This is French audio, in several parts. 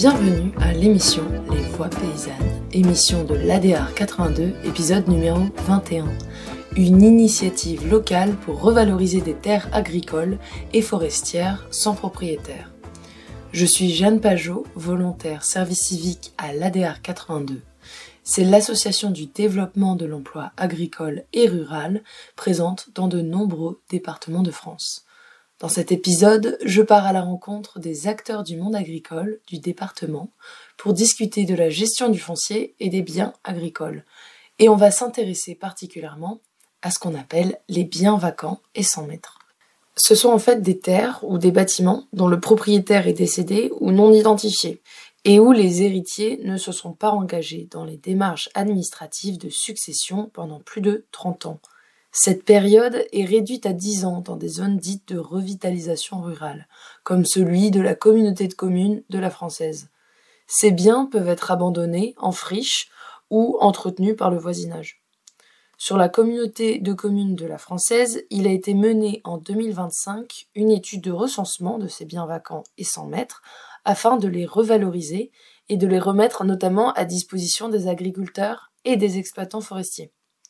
Bienvenue à l'émission Les Voix Paysannes, émission de l'ADR 82, épisode numéro 21. Une initiative locale pour revaloriser des terres agricoles et forestières sans propriétaire. Je suis Jeanne Pajot, volontaire service civique à l'ADR 82. C'est l'association du développement de l'emploi agricole et rural présente dans de nombreux départements de France. Dans cet épisode, je pars à la rencontre des acteurs du monde agricole du département pour discuter de la gestion du foncier et des biens agricoles. Et on va s'intéresser particulièrement à ce qu'on appelle les biens vacants et sans maître. Ce sont en fait des terres ou des bâtiments dont le propriétaire est décédé ou non identifié et où les héritiers ne se sont pas engagés dans les démarches administratives de succession pendant plus de 30 ans. Cette période est réduite à 10 ans dans des zones dites de revitalisation rurale, comme celui de la communauté de communes de la Française. Ces biens peuvent être abandonnés en friche ou entretenus par le voisinage. Sur la communauté de communes de la Française, il a été mené en 2025 une étude de recensement de ces biens vacants et sans maître afin de les revaloriser et de les remettre notamment à disposition des agriculteurs et des exploitants forestiers.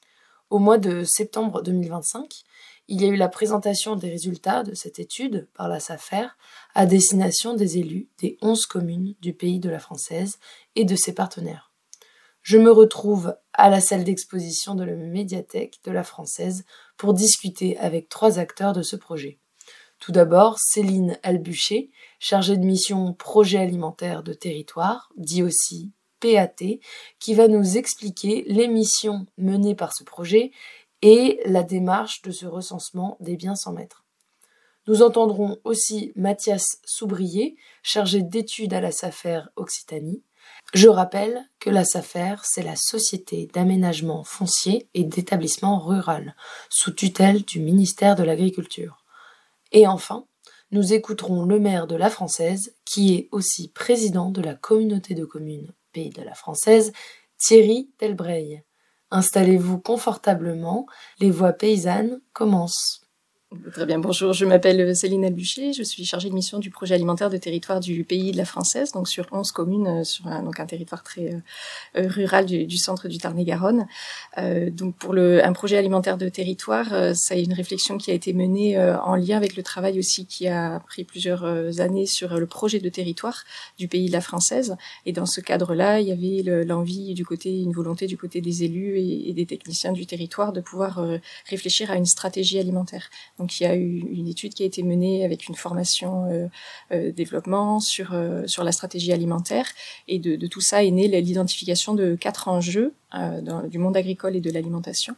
Au mois de septembre 2025, il y a eu la présentation des résultats de cette étude par la SAFER à destination des élus des 11 communes du pays de la Française et de ses partenaires. Je me retrouve à la salle d'exposition de la médiathèque de la Française pour discuter avec 3 acteurs de ce projet. Tout d'abord, Céline Albuchet, chargée de mission projet alimentaire de territoire, dit aussi PAT, qui va nous expliquer les missions menées par ce projet et la démarche de ce recensement des biens sans maître. Nous entendrons aussi Mathias Soubrier, chargé d'études à la SAFER Occitanie. Je rappelle que la SAFER, c'est la Société d'aménagement foncier et d'établissement rural, sous tutelle du ministère de l'Agriculture. Et enfin, nous écouterons le maire de la Française, qui est aussi président de la communauté de communes Pays de la Française, Thierry Delbreil. Installez-vous confortablement, les voix paysannes commencent. Très bien, bonjour, je m'appelle Céline Albuchet, je suis chargée de mission du projet alimentaire de territoire du Pays de la Française, donc sur 11 communes, sur un territoire très rural du centre du Tarn-et-Garonne. Donc pour un projet alimentaire de territoire, ça est une réflexion qui a été menée en lien avec le travail aussi qui a pris plusieurs années sur le projet de territoire du Pays de la Française. Et dans ce cadre-là, il y avait une volonté du côté des élus et des techniciens du territoire de pouvoir réfléchir à une stratégie alimentaire. Donc il y a eu une étude qui a été menée avec une formation développement sur la stratégie alimentaire, et de tout ça est née l'identification de 4 enjeux du monde agricole et de l'alimentation,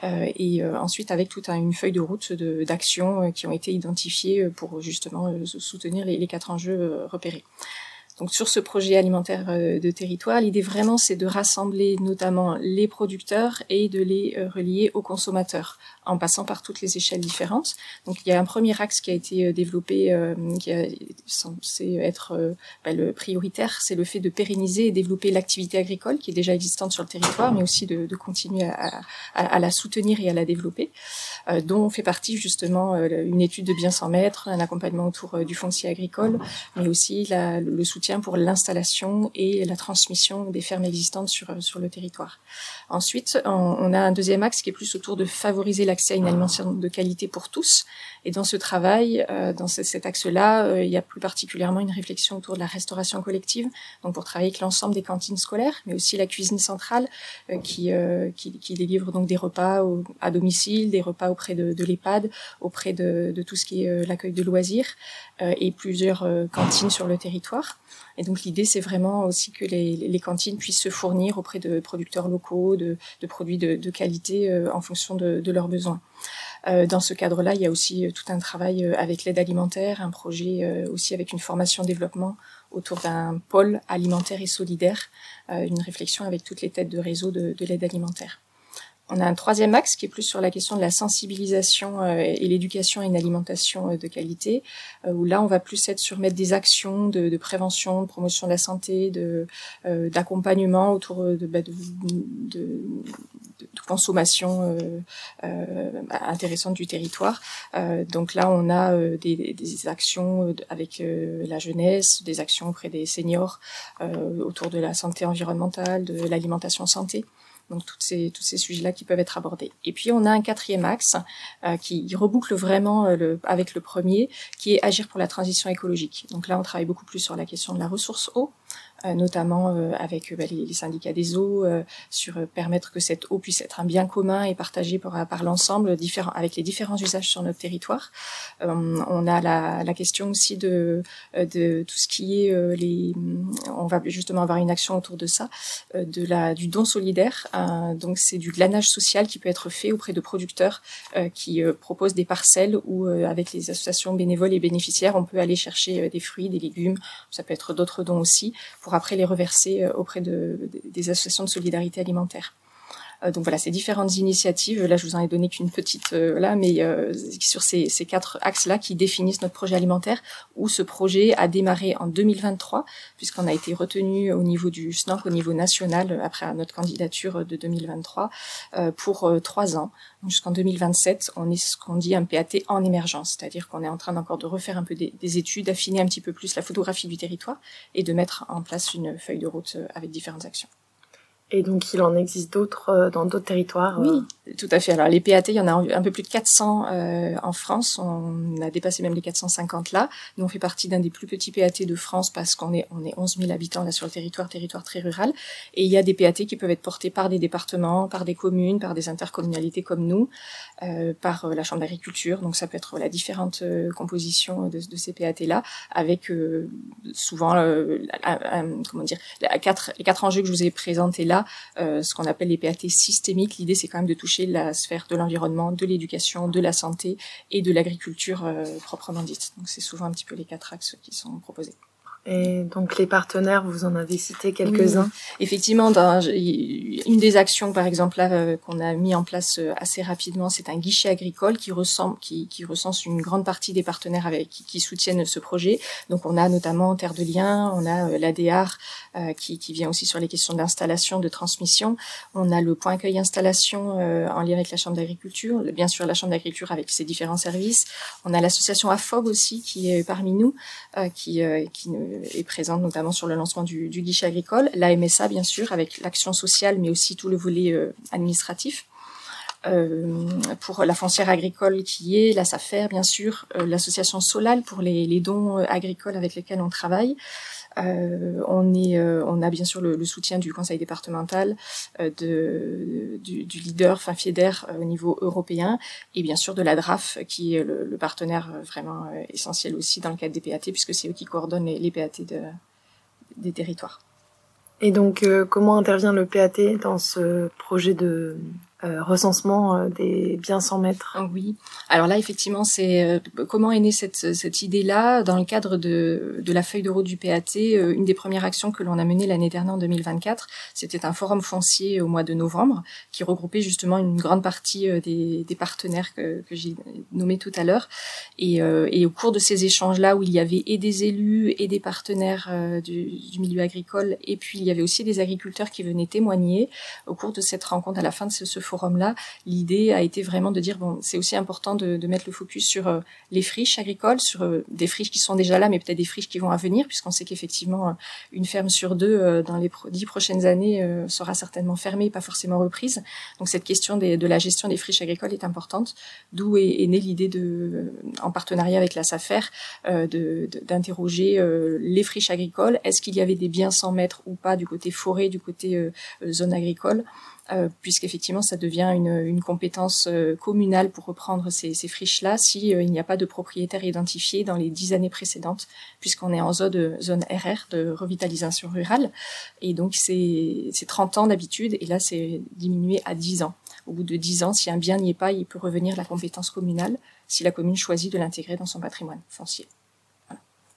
et ensuite avec toute une feuille de route d'actions qui ont été identifiées pour justement soutenir les 4 enjeux repérés. Donc sur ce projet alimentaire de territoire, l'idée vraiment c'est de rassembler notamment les producteurs et de les relier aux consommateurs en passant par toutes les échelles différentes. Donc il y a un premier axe qui a été développé, qui est censé être le prioritaire, c'est le fait de pérenniser et développer l'activité agricole qui est déjà existante sur le territoire, mais aussi de continuer à la soutenir et à la développer, dont fait partie justement une étude de biens sans maître, un accompagnement autour du foncier agricole, mais aussi le soutien pour l'installation et la transmission des fermes existantes sur le territoire. Ensuite, on a un deuxième axe qui est plus autour de favoriser l'accès à une alimentation de qualité pour tous. Et dans ce travail, dans cet axe-là, il y a plus particulièrement une réflexion autour de la restauration collective, donc pour travailler avec l'ensemble des cantines scolaires, mais aussi la cuisine centrale qui délivre donc des repas à domicile, des repas auprès de l'EHPAD, auprès de tout ce qui est l'accueil de loisirs, et plusieurs cantines sur le territoire. Et donc l'idée, c'est vraiment aussi que les cantines puissent se fournir auprès de producteurs locaux, de produits de qualité en fonction de leurs besoins. Dans ce cadre-là, il y a aussi tout un travail avec l'aide alimentaire, un projet aussi avec une formation développement autour d'un pôle alimentaire et solidaire, une réflexion avec toutes les têtes de réseau de l'aide alimentaire. On a un troisième axe qui est plus sur la question de la sensibilisation et l'éducation à une alimentation de qualité, où là, on va plus être sur mettre des actions de prévention, de promotion de la santé, d'accompagnement autour de consommation intéressante du territoire. Donc là, on a des actions avec la jeunesse, des actions auprès des seniors autour de la santé environnementale, de l'alimentation santé. Donc tous ces sujets-là qui peuvent être abordés. Et puis on a un quatrième axe qui reboucle vraiment avec le premier, qui est agir pour la transition écologique. Donc là, on travaille beaucoup plus sur la question de la ressource eau, notamment avec les syndicats des eaux, sur permettre que cette eau puisse être un bien commun et partagé par l'ensemble, avec les différents usages sur notre territoire. On a la question aussi de tout ce qui est on va justement avoir une action autour de ça, du don solidaire. Donc c'est du glanage social qui peut être fait auprès de producteurs qui proposent des parcelles où avec les associations bénévoles et bénéficiaires, on peut aller chercher des fruits, des légumes, ça peut être d'autres dons aussi, pour après les reverser auprès des associations de solidarité alimentaire. Donc voilà, ces différentes initiatives, là je vous en ai donné qu'une petite mais sur ces 4 axes-là qui définissent notre projet alimentaire, où ce projet a démarré en 2023, puisqu'on a été retenu au niveau du SNOC, au niveau national, après notre candidature de 2023, pour 3 ans. Donc jusqu'en 2027, on est ce qu'on dit un PAT en émergence, c'est-à-dire qu'on est en train encore de refaire un peu des études, d'affiner un petit peu plus la photographie du territoire et de mettre en place une feuille de route avec différentes actions. Et donc, il en existe d'autres dans d'autres territoires Oui, tout à fait. Alors, les PAT, il y en a un peu plus de 400 en France. On a dépassé même les 450 là. Nous, on fait partie d'un des plus petits PAT de France parce qu'on est 11 000 habitants là sur le territoire très rural. Et il y a des PAT qui peuvent être portés par des départements, par des communes, par des intercommunalités comme nous, par la Chambre d'agriculture. Donc, ça peut être différentes compositions de ces PAT là, avec souvent les 4 enjeux que je vous ai présentés là. Ce qu'on appelle les PAT systémiques. L'idée, c'est quand même de toucher la sphère de l'environnement, de l'éducation, de la santé et de l'agriculture proprement dite. Donc, c'est souvent un petit peu les 4 axes qui sont proposés. Et donc les partenaires, vous en avez cité quelques-uns. Oui, effectivement, une des actions, par exemple, là, qu'on a mis en place assez rapidement, c'est un guichet agricole qui recense une grande partie des partenaires qui soutiennent ce projet. Donc, on a notamment Terre de Liens, on a l'ADR qui vient aussi sur les questions d'installation, de transmission. On a le point accueil installation en lien avec la Chambre d'agriculture, bien sûr la Chambre d'agriculture avec ses différents services. On a l'association AFOG aussi qui est parmi nous, qui est présente notamment sur le lancement du guichet agricole, la MSA bien sûr avec l'action sociale mais aussi tout le volet administratif. Pour la foncière agricole qui est la SAFER bien sûr, l'association Solal pour les dons agricoles avec lesquels on travaille. On a bien sûr le soutien du conseil départemental, du leader FIEDER au niveau européen et bien sûr de la DRAF qui est le partenaire vraiment essentiel aussi dans le cadre des PAT puisque c'est eux qui coordonnent les PAT des territoires. Et donc comment intervient le PAT dans ce projet de recensement des biens sans maître? Oui. Alors là, effectivement, c'est comment est née cette idée-là dans le cadre de la feuille de route du PAT. Une des premières actions que l'on a menées l'année dernière en 2024, c'était un forum foncier au mois de novembre qui regroupait justement une grande partie des partenaires que j'ai nommés tout à l'heure. Et au cours de ces échanges-là, où il y avait et des élus et des partenaires du milieu agricole, et puis il y avait aussi des agriculteurs qui venaient témoigner, au cours de cette rencontre, à la fin de ce forum-là, l'idée a été vraiment de dire, bon, c'est aussi important de mettre le focus sur les friches agricoles, sur des friches qui sont déjà là, mais peut-être des friches qui vont à venir, puisqu'on sait qu'effectivement, une ferme sur 2, dans les 10 prochaines années, sera certainement fermée, pas forcément reprise. Donc cette question de la gestion des friches agricoles est importante, d'où est née l'idée en partenariat avec la SAFER, d'interroger les friches agricoles. Est-ce qu'il y avait des biens sans maître ou pas du côté forêt, du côté zone agricole, puisqu'effectivement ça devient une compétence communale pour reprendre ces friches-là si il n'y a pas de propriétaire identifié dans les 10 années précédentes, puisqu'on est en zone RR de revitalisation rurale, et donc c'est 30 ans d'habitude, et là c'est diminué à 10 ans. Au bout de 10 ans, si un bien n'y est pas, il peut revenir la compétence communale si la commune choisit de l'intégrer dans son patrimoine foncier.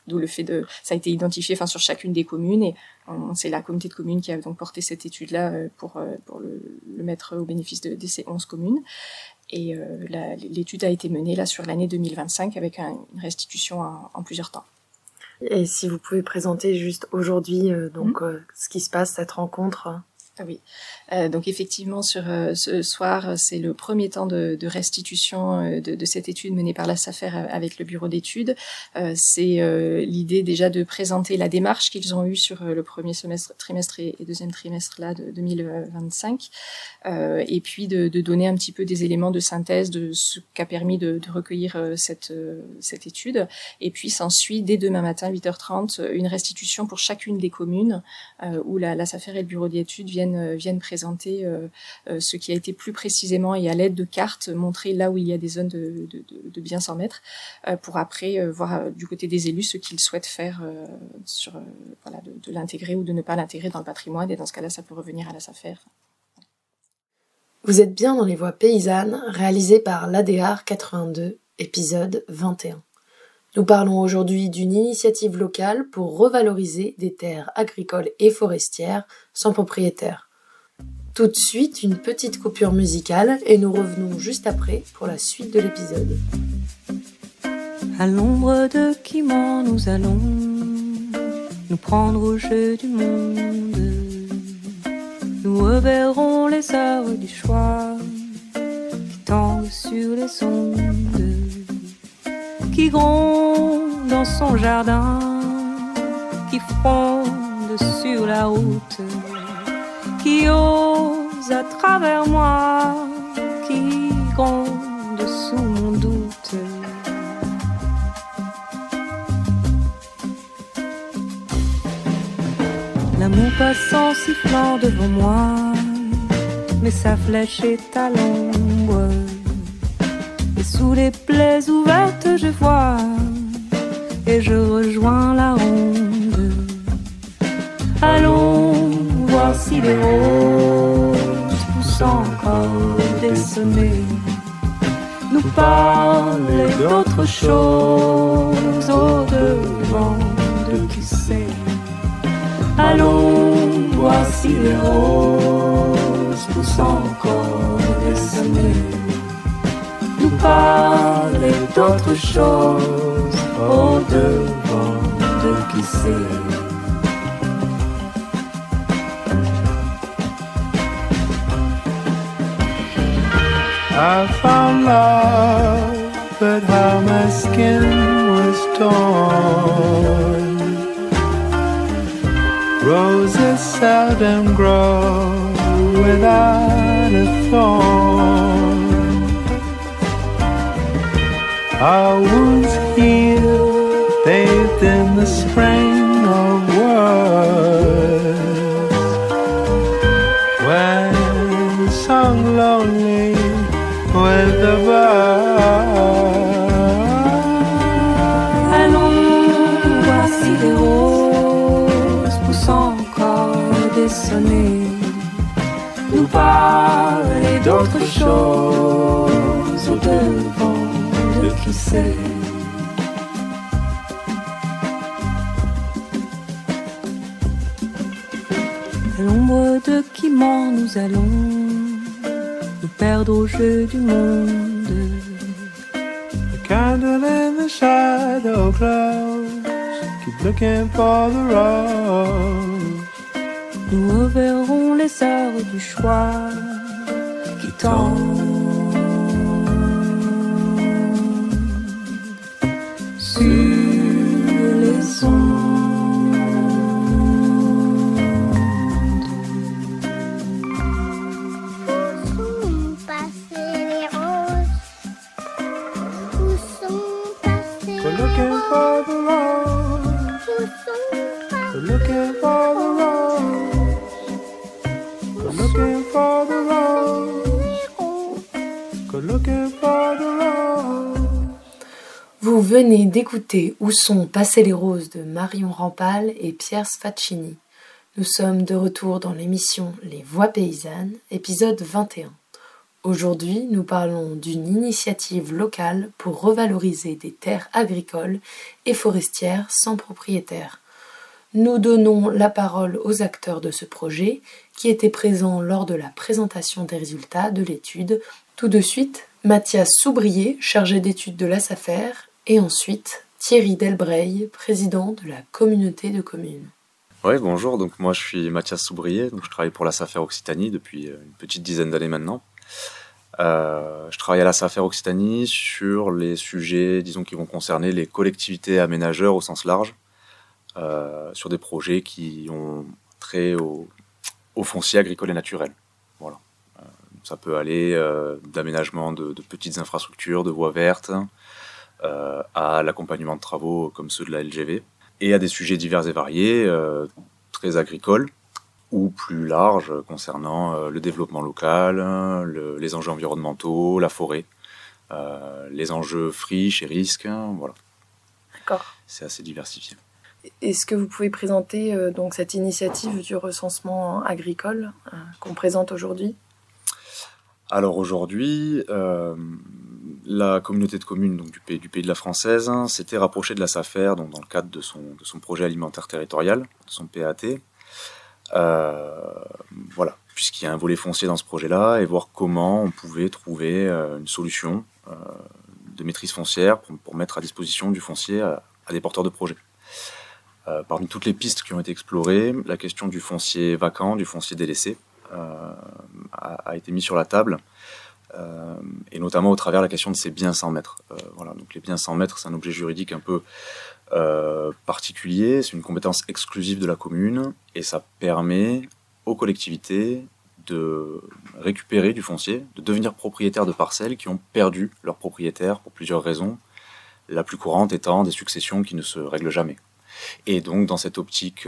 d'où le fait ça a été identifié sur chacune des communes, et c'est la communauté de communes qui a donc porté cette étude-là pour le mettre au bénéfice de ces 11 communes. Et l'étude a été menée là sur l'année 2025 avec une restitution en plusieurs temps. Et si vous pouvez présenter juste aujourd'hui ce qui se passe, cette rencontre. Ah oui, donc effectivement sur ce soir, c'est le premier temps de restitution de cette étude menée par la SAFER avec le bureau d'études. C'est l'idée déjà de présenter la démarche qu'ils ont eue sur le premier trimestre et deuxième trimestre là de 2025, et puis de donner un petit peu des éléments de synthèse de ce qu'a permis de recueillir cette étude. Et puis s'ensuit dès demain matin 8h30 une restitution pour chacune des communes où la SAFER et le bureau d'études viennent présenter ce qui a été plus précisément et à l'aide de cartes montrer là où il y a des zones de bien 100 mètres pour après voir du côté des élus ce qu'ils souhaitent faire de l'intégrer ou de ne pas l'intégrer dans le patrimoine, et dans ce cas-là ça peut revenir à la SAFER. Vous êtes bien dans les voies paysannes réalisées par l'ADR 82, épisode 21. Nous parlons aujourd'hui d'une initiative locale pour revaloriser des terres agricoles et forestières sans propriétaire. Tout de suite, une petite coupure musicale et nous revenons juste après pour la suite de l'épisode. À l'ombre de Quimant, nous allons nous prendre au jeu du monde. Nous reverrons les heures du choix qui tendent sur les ondes, qui gronde dans son jardin, qui fronde sur la route, qui ose à travers moi, qui gronde sous mon doute. L'amour passant sifflant devant moi, mais sa flèche est à l'ombre. Et sous les plaies ouvertes je vois, et je rejoins la ronde. Allons voir si les roses poussent encore des sonnets, nous parler d'autre chose au-devant de qui sait. Allons voir si les roses poussent encore des sonnets, nous parler d'autre chose au-devant de qui sait. I found love, but how my skin was torn. Roses seldom grow without a thorn. Our wounds heal, bathed in the spring of words. When sung lonely with the birds. Allons voir si les roses poussent encore des sonnets, nous parler d'autre chose au-devant de qui sait. À l'ombre de Quimant nous allons nous perdre au jeu du monde. The candle in the shadow glows, keep looking for the rose. Nous reverrons les heures du choix qui tendent sur les ondes. Looking for the rose. We're looking for the rose. We're looking for the rose. We're looking for the rose. Vous venez d'écouter Où sont passées les roses de Marion Rampal et Pierre Sfaccini. Nous sommes de retour dans l'émission Les Voix paysannes, épisode 21. Aujourd'hui, nous parlons d'une initiative locale pour revaloriser des terres agricoles et forestières sans propriétaire. Nous donnons la parole aux acteurs de ce projet qui étaient présents lors de la présentation des résultats de l'étude. Tout de suite, Mathias Soubrier, chargé d'études de la SAFER, et ensuite Thierry Delbreil, président de la communauté de communes. Oui, bonjour, donc moi je suis Mathias Soubrier, donc je travaille pour la SAFER Occitanie depuis une petite dizaine d'années maintenant. Je travaille à la SAFER Occitanie sur les sujets, disons, qui vont concerner les collectivités aménageurs au sens large, sur des projets qui ont trait au foncier agricole et naturel. Voilà. Ça peut aller d'aménagement de petites infrastructures, de voies vertes, à l'accompagnement de travaux comme ceux de la LGV, et à des sujets divers et variés, très agricoles, ou plus larges, concernant le développement local, les enjeux environnementaux, la forêt, les enjeux friches et risques, voilà. D'accord. C'est assez diversifié. Est-ce que vous pouvez présenter donc cette initiative du recensement agricole qu'on présente aujourd'hui ? Alors aujourd'hui, la communauté de communes donc, du pays de la Française s'était rapprochée de la SAFER donc, dans le cadre de son projet alimentaire territorial, de son PAT. Voilà, puisqu'il y a un volet foncier dans ce projet-là, et voir comment on pouvait trouver une solution de maîtrise foncière pour mettre à disposition du foncier à des porteurs de projets. Parmi toutes les pistes qui ont été explorées, la question du foncier vacant, du foncier délaissé, a été mise sur la table, et notamment au travers de la question de ces biens sans maître. Voilà, donc les biens sans maître, c'est un objet juridique un peu particulier, c'est une compétence exclusive de la commune, et ça permet aux collectivités de récupérer du foncier, de devenir propriétaires de parcelles qui ont perdu leur propriétaire pour plusieurs raisons, la plus courante étant des successions qui ne se règlent jamais. Et donc dans cette optique,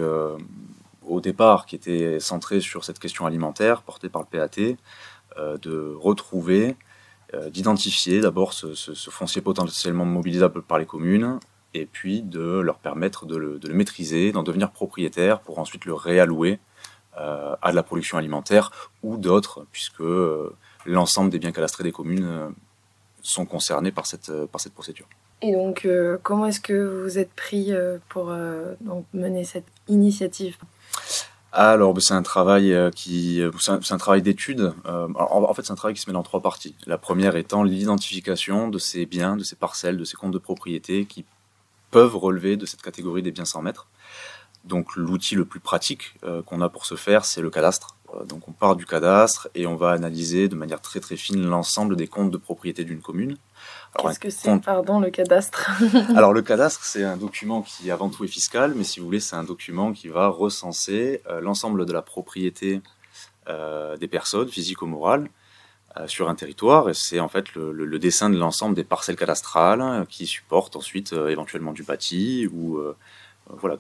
au départ, qui était centrée sur cette question alimentaire, portée par le PAT, de retrouver, d'identifier d'abord ce foncier potentiellement mobilisable par les communes, et puis de leur permettre de le maîtriser, d'en devenir propriétaire pour ensuite le réallouer à de la production alimentaire ou d'autres, puisque l'ensemble des biens cadastrés des communes sont concernés par cette procédure. Et donc, comment est-ce que vous êtes pris pour donc mener cette initiative ? Alors, c'est un travail c'est un travail d'étude. En fait, c'est un travail qui se met dans 3 parties. La première étant l'identification de ces biens, de ces parcelles, de ces comptes de propriété qui peuvent relever de cette catégorie des biens sans maître. Donc, l'outil le plus pratique qu'on a pour ce faire, c'est le cadastre. Donc, on part du cadastre et on va analyser de manière très très fine l'ensemble des comptes de propriété d'une commune. Alors, qu'est-ce que c'est, le cadastre ? Alors, le cadastre, c'est un document qui, avant tout, est fiscal, mais si vous voulez, c'est un document qui va recenser l'ensemble de la propriété des personnes, physiques ou morales, sur un territoire. Et c'est en fait le dessin de l'ensemble des parcelles cadastrales qui supportent ensuite éventuellement du bâti ou voilà,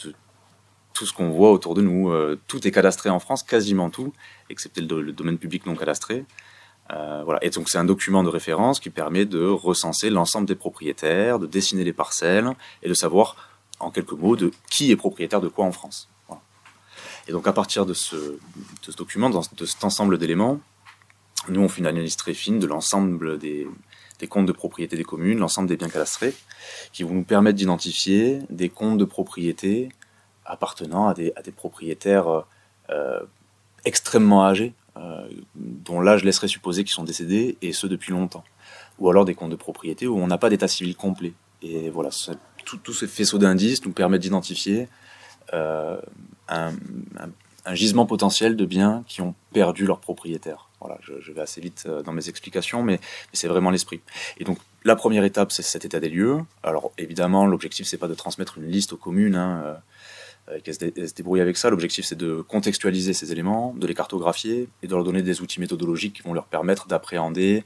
tout ce qu'on voit autour de nous. Tout est cadastré en France, quasiment tout, excepté le domaine public non cadastré. Voilà. Et donc c'est un document de référence qui permet de recenser l'ensemble des propriétaires, de dessiner les parcelles et de savoir en quelques mots de qui est propriétaire de quoi en France. Voilà. Et donc à partir de ce document, de cet ensemble d'éléments, nous on fait une analyse très fine de l'ensemble des comptes de propriété des communes, l'ensemble des biens cadastrés, qui vont nous permettre d'identifier des comptes de propriété appartenant à des propriétaires extrêmement âgés, dont l'âge laisserait supposer qu'ils sont décédés, et ce depuis longtemps. Ou alors des comptes de propriété où on n'a pas d'état civil complet. Et voilà, tous ces faisceaux d'indices nous permettent d'identifier un gisement potentiel de biens qui ont perdu leur propriétaire. Voilà, je vais assez vite dans mes explications, mais c'est vraiment l'esprit. Et donc, la première étape, c'est cet état des lieux. Alors, évidemment, l'objectif, c'est pas de transmettre une liste aux communes, qu'elles se débrouillent avec ça. L'objectif, c'est de contextualiser ces éléments, de les cartographier et de leur donner des outils méthodologiques qui vont leur permettre d'appréhender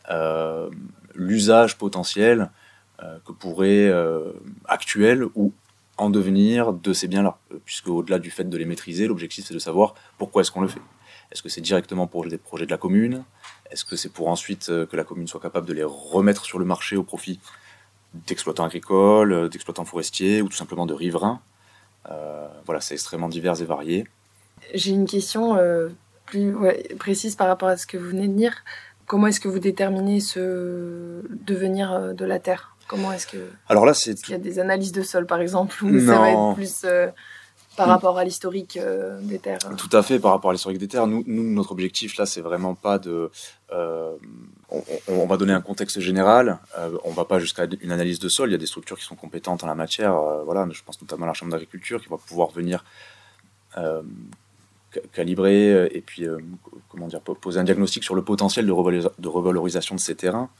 l'usage potentiel que pourrait actuel ou en devenir de ces biens-là. Puisque au-delà du fait de les maîtriser, l'objectif, c'est de savoir pourquoi est-ce qu'on le fait. Est-ce que c'est directement pour des projets de la commune ? Est-ce que c'est pour ensuite que la commune soit capable de les remettre sur le marché au profit d'exploitants agricoles, d'exploitants forestiers ou tout simplement de riverains ? Voilà, c'est extrêmement divers et varié. J'ai une question plus précise par rapport à ce que vous venez de dire. comment est-ce que vous déterminez ce devenir de la terre ? Comment est-ce que... Alors là, Est-ce qu'il y a des analyses de sol, par exemple, ou ça va être plus par rapport à l'historique des terres ? Tout à fait, par rapport à l'historique des terres. Nous, notre objectif, là, c'est vraiment pas de... on va donner un contexte général. On va pas jusqu'à une analyse de sol. Il y a des structures qui sont compétentes en la matière. Voilà, je pense notamment à la Chambre d'agriculture, qui va pouvoir venir calibrer et puis poser un diagnostic sur le potentiel de revalorisation de ces terrains.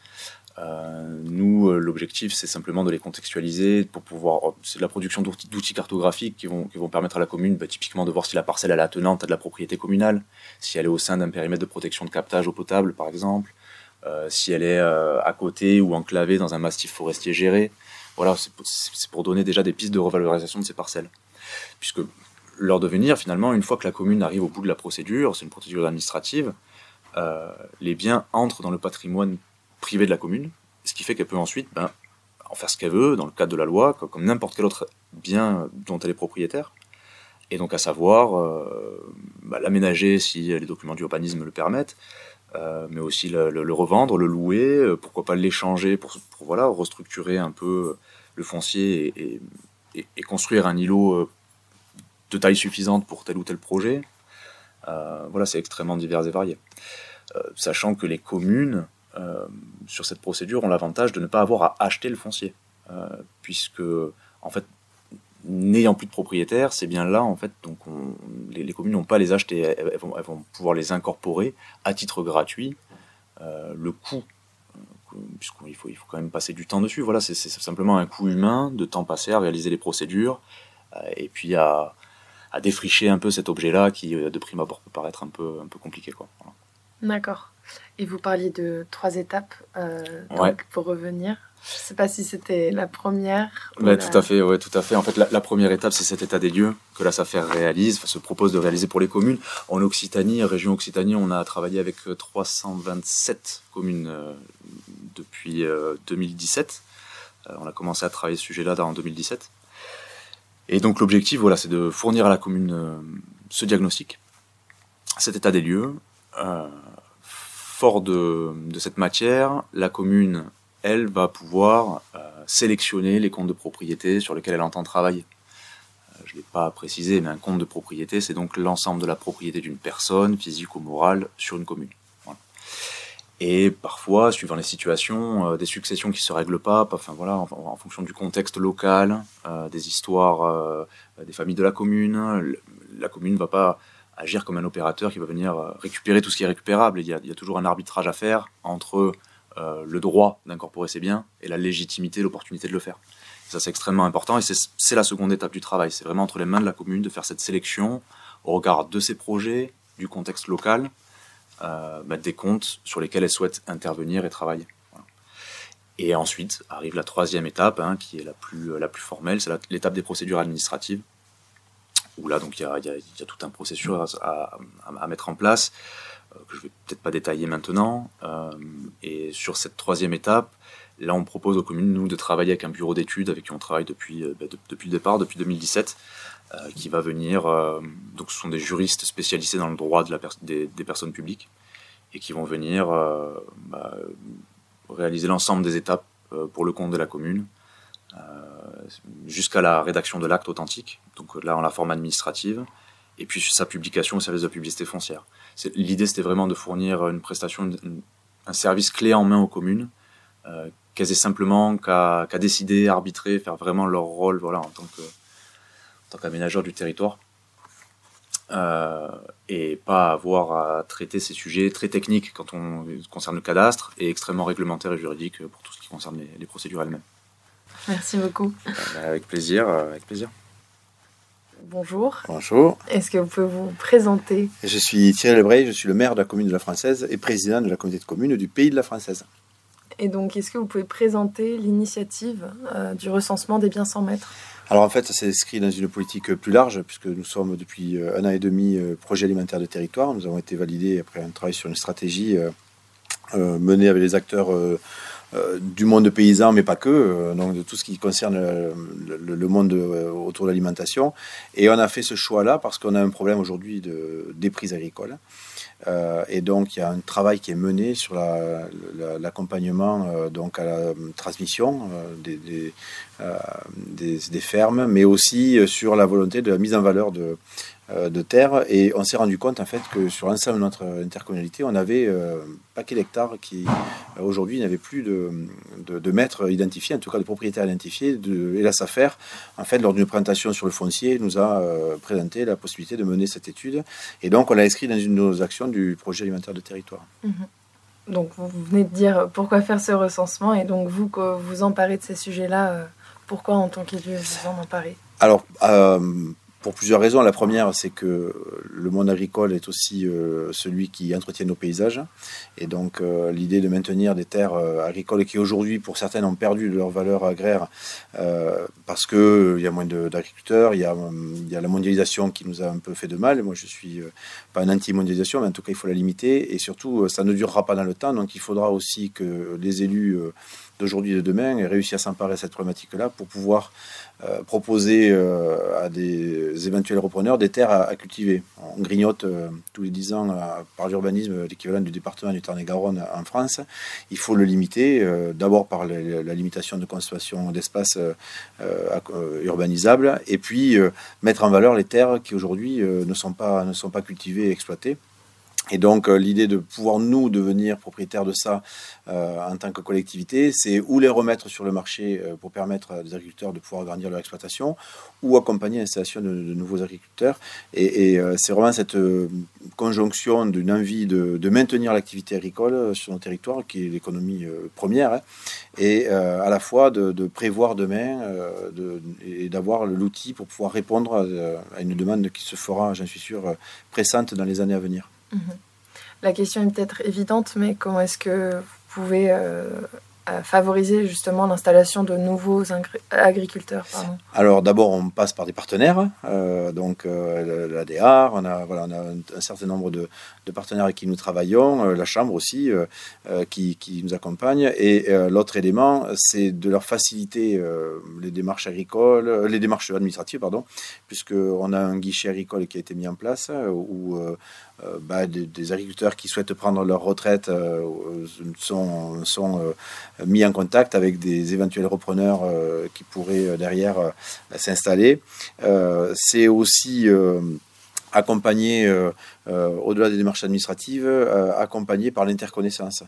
Nous, l'objectif, c'est simplement de les contextualiser pour pouvoir... C'est de la production d'outils cartographiques qui vont permettre à la commune, typiquement, de voir si la parcelle elle est attenante à de la propriété communale, si elle est au sein d'un périmètre de protection de captage eau potable, par exemple, si elle est à côté ou enclavée dans un massif forestier géré. Voilà, c'est pour donner déjà des pistes de revalorisation de ces parcelles. Puisque leur devenir, finalement, une fois que la commune arrive au bout de la procédure, c'est une procédure administrative, les biens entrent dans le patrimoine privé de la commune, ce qui fait qu'elle peut ensuite en faire ce qu'elle veut dans le cadre de la loi, comme n'importe quel autre bien dont elle est propriétaire, et donc à savoir l'aménager si les documents d'urbanisme le permettent, mais aussi le revendre, le louer, pourquoi pas l'échanger pour restructurer un peu le foncier et construire un îlot de taille suffisante pour tel ou tel projet. C'est extrêmement divers et varié. Sachant que les communes sur cette procédure ont l'avantage de ne pas avoir à acheter le foncier, puisque en fait, n'ayant plus de propriétaires, ces biens-là, en fait, donc les communes n'ont pas à les acheter, elles vont pouvoir les incorporer à titre gratuit. Le coût, puisqu'il faut quand même passer du temps dessus, c'est simplement un coût humain de temps passé à réaliser les procédures, et puis à défricher un peu cet objet-là qui, de prime abord, peut paraître un peu compliqué, quoi. Voilà. D'accord. Et vous parliez de 3 étapes, pour revenir. Je ne sais pas si c'était la première. Tout à fait. En fait, la première étape, c'est cet état des lieux que la SAFER se propose de réaliser pour les communes. En Occitanie, région Occitanie, on a travaillé avec 327 communes depuis 2017. On a commencé à travailler ce sujet-là en 2017. Et donc l'objectif, c'est de fournir à la commune ce diagnostic, cet état des lieux. Fort de cette matière, la commune, elle, va pouvoir sélectionner les comptes de propriété sur lesquels elle entend travailler. Je ne l'ai pas précisé, mais un compte de propriété, c'est donc l'ensemble de la propriété d'une personne, physique ou morale, sur une commune. Voilà. Et parfois, suivant les situations, des successions qui ne se règlent pas, en fonction du contexte local, des histoires des familles de la commune ne va pas agir comme un opérateur qui va venir récupérer tout ce qui est récupérable. Il y a toujours un arbitrage à faire entre le droit d'incorporer ses biens et la légitimité, l'opportunité de le faire. Et ça, c'est extrêmement important et c'est la seconde étape du travail. C'est vraiment entre les mains de la commune de faire cette sélection au regard de ses projets, du contexte local, des comptes sur lesquels elle souhaite intervenir et travailler. Voilà. Et ensuite arrive la troisième étape, qui est la plus formelle, c'est l'étape des procédures administratives. Où là, donc, il y a tout un processus à mettre en place, que je ne vais peut-être pas détailler maintenant. Et sur cette troisième étape, là, on propose aux communes, nous, de travailler avec un bureau d'études avec qui on travaille depuis le départ, depuis 2017, qui va venir... donc, ce sont des juristes spécialisés dans le droit des personnes publiques et qui vont venir réaliser l'ensemble des étapes pour le compte de la commune, jusqu'à la rédaction de l'acte authentique, donc là en la forme administrative, et puis sa publication au service de la publicité foncière. L'idée, c'était vraiment de fournir une prestation, un service clé en main aux communes, qu'elles aient simplement qu'à décider, arbitrer, faire vraiment leur rôle en tant qu'aménageur du territoire, et pas avoir à traiter ces sujets très techniques quand on concerne le cadastre, et extrêmement réglementaires et juridiques pour tout ce qui concerne les procédures elles-mêmes. Merci beaucoup. Avec plaisir. Bonjour. Bonjour. Est-ce que vous pouvez vous présenter ? Je suis Thierry Lebrey, je suis le maire de la commune de la Française et président de la communauté de communes du Pays de la Française. Et donc, est-ce que vous pouvez présenter l'initiative du recensement des biens sans maître ? Alors en fait, ça s'inscrit dans une politique plus large, puisque nous sommes depuis 1 an et demi projet alimentaire de territoire. Nous avons été validés après un travail sur une stratégie menée avec les acteurs du monde paysan, mais pas que, donc de tout ce qui concerne le monde autour de l'alimentation. Et on a fait ce choix-là parce qu'on a un problème aujourd'hui des prix agricoles. Et donc, il y a un travail qui est mené sur l'accompagnement donc à la transmission des fermes, mais aussi sur la volonté de la mise en valeur de terre. Et on s'est rendu compte en fait que sur l'ensemble de notre intercommunalité, on avait un paquet d'hectares qui aujourd'hui n'avaient plus de maîtres identifiés, en tout cas de propriétaires identifiés. Et la SAFER, en fait, lors d'une présentation sur le foncier, nous a présenté la possibilité de mener cette étude. Et donc, on l'a inscrit dans une de nos actions du projet alimentaire de territoire. Donc, vous venez de dire pourquoi faire ce recensement, et donc vous, quand vous emparez de ces sujets-là, pourquoi en tant qu'élu vous en emparez? Alors, pour plusieurs raisons. La première, c'est que le monde agricole est aussi celui qui entretient nos paysages. Et donc, l'idée de maintenir des terres agricoles qui, aujourd'hui, pour certaines, ont perdu de leur valeur agraire parce qu'il y a moins d'agriculteurs, il y a la mondialisation qui nous a un peu fait de mal. Moi, je ne suis pas un anti-mondialisation, mais en tout cas, il faut la limiter. Et surtout, ça ne durera pas dans le temps. Donc, il faudra aussi que les élus d'aujourd'hui et de demain réussissent à s'emparer de cette problématique-là pour pouvoir proposer à des éventuels repreneurs des terres à cultiver. On grignote tous les 10 ans par l'urbanisme l'équivalent du département du Tarn-et-Garonne en France. Il faut le limiter, d'abord par la limitation de consommation d'espace urbanisable, et puis mettre en valeur les terres qui aujourd'hui ne sont pas cultivées et exploitées. Et donc, l'idée de pouvoir, nous, devenir propriétaires de ça en tant que collectivité, c'est ou les remettre sur le marché pour permettre à des agriculteurs de pouvoir agrandir leur exploitation, ou accompagner l'installation de nouveaux agriculteurs. Et c'est vraiment cette conjonction d'une envie de maintenir l'activité agricole sur nos territoires, qui est l'économie première, et à la fois de prévoir demain et d'avoir l'outil pour pouvoir répondre à une demande qui se fera, j'en suis sûr, pressante dans les années à venir. La question est peut-être évidente, mais comment est-ce que vous pouvez favoriser justement l'installation de nouveaux agriculteurs? Alors d'abord, on passe par des partenaires, donc l'ADR, on a un certain nombre de partenaires avec qui nous travaillons, la Chambre aussi qui nous accompagne, et l'autre élément, c'est de leur faciliter les démarches administratives, puisqu'on a un guichet agricole qui a été mis en place où des agriculteurs qui souhaitent prendre leur retraite sont mis en contact avec des éventuels repreneurs qui pourraient derrière s'installer. C'est aussi accompagné, au-delà des démarches administratives, accompagné par l'interconnaissance.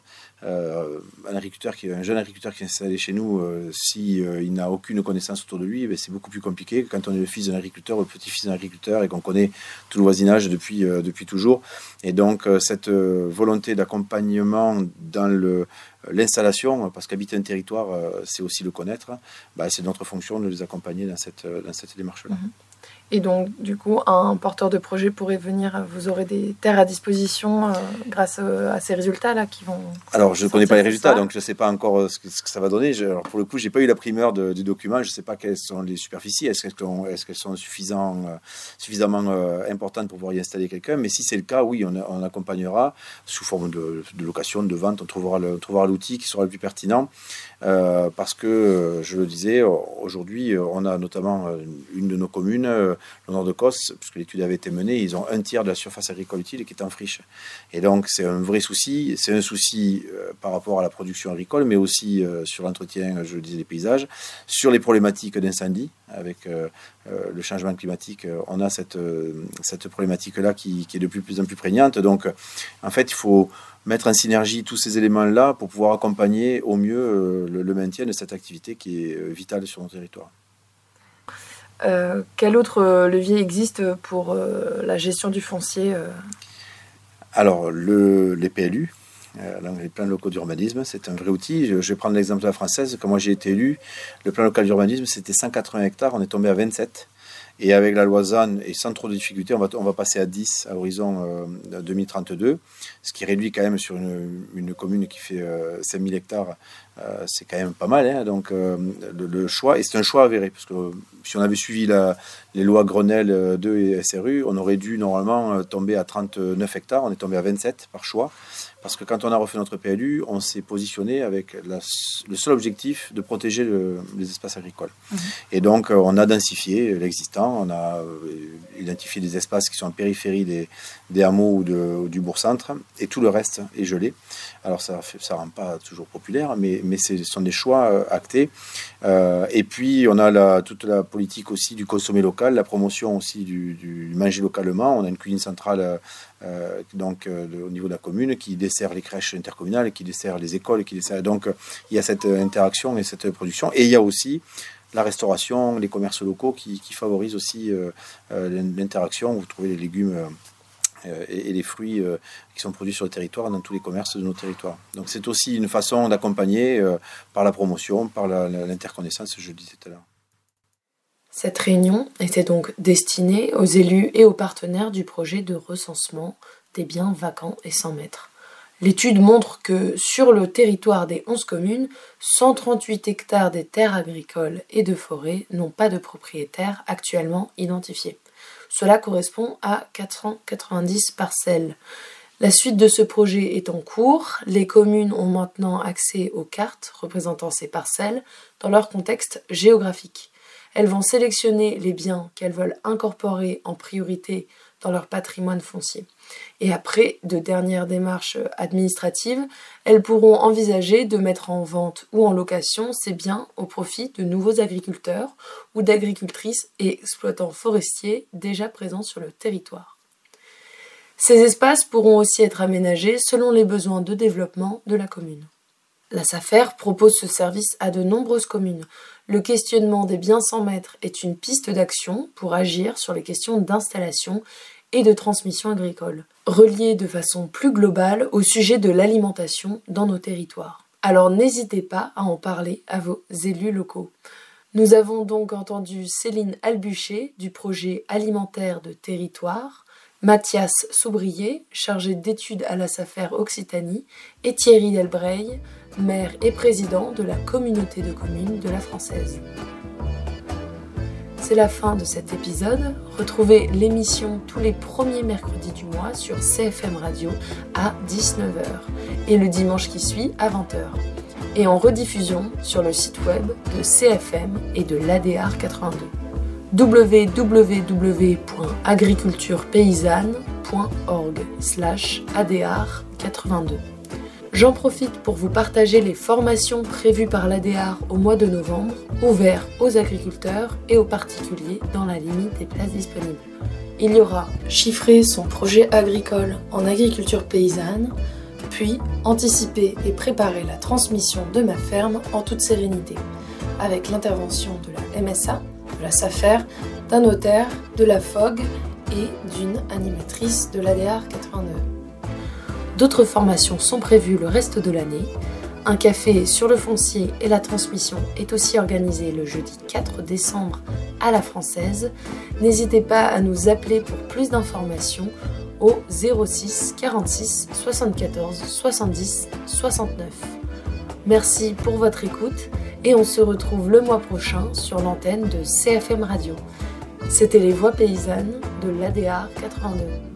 Un jeune agriculteur qui est installé chez nous, il n'a aucune connaissance autour de lui, c'est beaucoup plus compliqué que quand on est le fils d'un agriculteur ou le petit-fils d'un agriculteur et qu'on connaît tout le voisinage depuis toujours. Et donc, cette volonté d'accompagnement dans l'installation, parce qu'habiter un territoire, c'est aussi le connaître, c'est notre fonction de les accompagner dans cette démarche-là. Et donc, du coup, un porteur de projet pourrait venir, vous aurez des terres à disposition grâce à ces résultats-là qui vont... Alors, je ne connais pas les résultats, donc je ne sais pas encore ce que ça va donner. Alors, pour le coup, je n'ai pas eu la primeur du document, je ne sais pas quelles sont les superficies, est-ce qu'elles sont suffisamment importantes pour pouvoir y installer quelqu'un, mais si c'est le cas, oui, on accompagnera sous forme de location, de vente, on trouvera l'outil qui sera le plus pertinent, parce que, je le disais, aujourd'hui, on a notamment une de nos communes, le nord de Causse, puisque l'étude avait été menée, ils ont un tiers de la surface agricole utile qui est en friche. Et donc, c'est un vrai souci. C'est un souci par rapport à la production agricole, mais aussi sur l'entretien, je le disais, des paysages, sur les problématiques d'incendie. Avec le changement climatique, on a cette problématique-là qui est de plus en plus prégnante. Donc, en fait, il faut mettre en synergie tous ces éléments-là pour pouvoir accompagner au mieux le maintien de cette activité qui est vitale sur nos territoires. Quel autre levier existe pour la gestion du foncier Alors, les PLU, les plans locaux d'urbanisme, c'est un vrai outil. Je vais prendre l'exemple de la française. Quand moi j'ai été élu, le plan local d'urbanisme, c'était 180 hectares, on est tombé à 27. Et avec la loi ZAN, et sans trop de difficultés, on va passer à 10 à horizon 2032, ce qui réduit quand même sur une commune qui fait 5000 hectares c'est quand même pas mal, hein. Donc le choix, et c'est un choix avéré, parce que si on avait suivi les lois Grenelle 2 et SRU, on aurait dû normalement tomber à 39 hectares, on est tombé à 27 par choix, parce que quand on a refait notre PLU, on s'est positionné avec le seul objectif de protéger les espaces agricoles. Et donc on a densifié l'existant, on a identifié des espaces qui sont en périphérie des hameaux ou du bourg-centre, et tout le reste est gelé. Alors ça rend pas toujours populaire, mais ce sont des choix actés. Et puis on a toute la politique aussi du consommer local, la promotion aussi du manger localement. On a une cuisine centrale au niveau de la commune qui dessert les crèches intercommunales, qui dessert les écoles, donc il y a cette interaction et cette production. Et il y a aussi la restauration, les commerces locaux qui favorisent aussi l'interaction. Vous trouvez les légumes et les fruits qui sont produits sur le territoire dans tous les commerces de nos territoires. Donc c'est aussi une façon d'accompagner par la promotion, par l'interconnaissance, je le disais tout à l'heure. Cette réunion était donc destinée aux élus et aux partenaires du projet de recensement des biens vacants et sans maître. L'étude montre que sur le territoire des 11 communes, 138 hectares des terres agricoles et de forêt n'ont pas de propriétaires actuellement identifiés. Cela correspond à 490 parcelles. La suite de ce projet est en cours. Les communes ont maintenant accès aux cartes représentant ces parcelles dans leur contexte géographique. Elles vont sélectionner les biens qu'elles veulent incorporer en priorité dans leur patrimoine foncier. Et après de dernières démarches administratives, elles pourront envisager de mettre en vente ou en location ces biens au profit de nouveaux agriculteurs ou d'agricultrices et exploitants forestiers déjà présents sur le territoire. Ces espaces pourront aussi être aménagés selon les besoins de développement de la commune. La SAFER propose ce service à de nombreuses communes. Le questionnement des biens sans maître est une piste d'action pour agir sur les questions d'installation et de transmission agricole, reliées de façon plus globale au sujet de l'alimentation dans nos territoires. Alors n'hésitez pas à en parler à vos élus locaux. Nous avons donc entendu Céline Albuchet du projet alimentaire de territoire, Mathias Soubrier, chargé d'études à la SAFER Occitanie, et Thierry Delbreil, maire et président de la communauté de communes de la Française. C'est la fin de cet épisode. Retrouvez l'émission tous les premiers mercredis du mois sur CFM Radio à 19h et le dimanche qui suit à 20h. Et en rediffusion sur le site web de CFM et de l'ADR 82. www.agriculturepaysanne.org/ADR82. J'en profite pour vous partager les formations prévues par l'ADR au mois de novembre, ouvertes aux agriculteurs et aux particuliers dans la limite des places disponibles. Il y aura chiffrer son projet agricole en agriculture paysanne, puis anticiper et préparer la transmission de ma ferme en toute sérénité, avec l'intervention de la MSA, de la SAFER, d'un notaire, de la FOG et d'une animatrice de l'ADR 82. D'autres formations sont prévues le reste de l'année. Un café sur le foncier et la transmission est aussi organisé le jeudi 4 décembre à la Française. N'hésitez pas à nous appeler pour plus d'informations au 06 46 74 70 69. Merci pour votre écoute et on se retrouve le mois prochain sur l'antenne de CFM Radio. C'était les Voix paysannes de l'ADR 82.